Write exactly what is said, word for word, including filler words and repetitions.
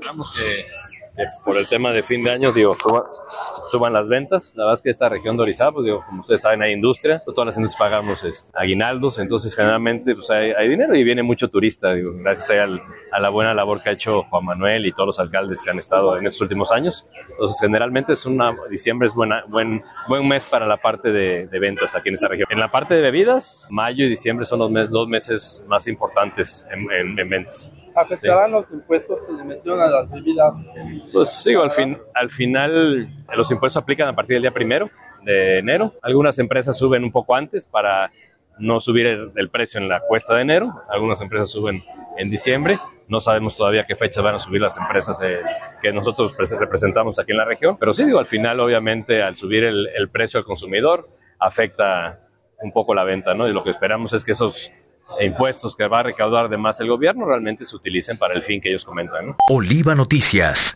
esperamos que, que por el tema de fin de año, digo, suban, suban las ventas. La verdad es que esta región de Orizaba, pues, digo, como ustedes saben, hay industria, todas las industrias pagamos este, aguinaldos, entonces generalmente pues, hay, hay dinero y viene mucho turista, digo, gracias al, a la buena labor que ha hecho Juan Manuel y todos los alcaldes que han estado en estos últimos años. Entonces generalmente es una, diciembre es buena, buen, buen mes para la parte de, de ventas aquí en esta región. En la parte de bebidas, mayo y diciembre son los mes, dos meses más importantes en, en, en ventas. ¿Afectarán sí. los impuestos que le mencionan a las bebidas? Pues digo, al, fin, al final los impuestos aplican a partir del día primero de enero. Algunas empresas suben un poco antes para no subir el, el precio en la cuesta de enero. Algunas empresas suben en diciembre. No sabemos todavía qué fechas van a subir las empresas eh, que nosotros representamos aquí en la región. Pero sí, digo, al final obviamente al subir el, el precio al consumidor afecta un poco la venta, ¿no? Y lo que esperamos es que esos impuestos que va a recaudar de más el gobierno realmente se utilicen para el fin que ellos comentan, ¿no? Oliva Noticias.